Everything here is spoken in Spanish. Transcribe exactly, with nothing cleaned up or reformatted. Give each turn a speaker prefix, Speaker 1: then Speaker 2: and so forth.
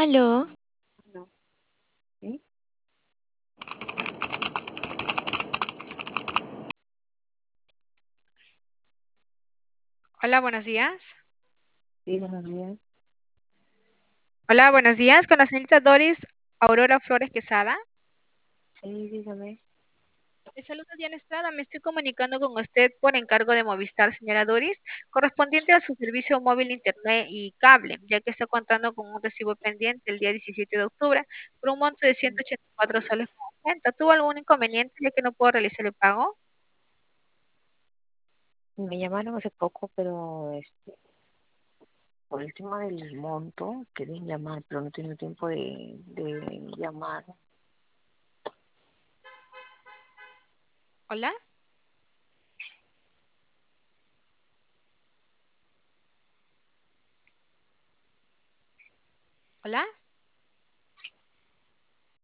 Speaker 1: Aló,
Speaker 2: No. ¿Sí?
Speaker 3: Hola, buenos días.
Speaker 2: Sí, buenos días.
Speaker 3: Hola, buenos días. Con la señorita Doris Aurora Flores Quesada.
Speaker 2: Sí, dígame.
Speaker 3: Le saludo Diana Estrada. Me estoy comunicando con usted por encargo de Movistar, señora Doris, correspondiente a su servicio móvil, internet y cable, ya que está contando con un recibo pendiente el día diecisiete de octubre por un monto de ciento ochenta y cuatro soles con ochenta. ¿Tuvo algún inconveniente ya que no puedo realizar el pago?
Speaker 2: Me llamaron hace poco, pero este, por el tema del monto, querían llamar, pero no he tenido tiempo de, de llamar.
Speaker 3: Hola. Hola.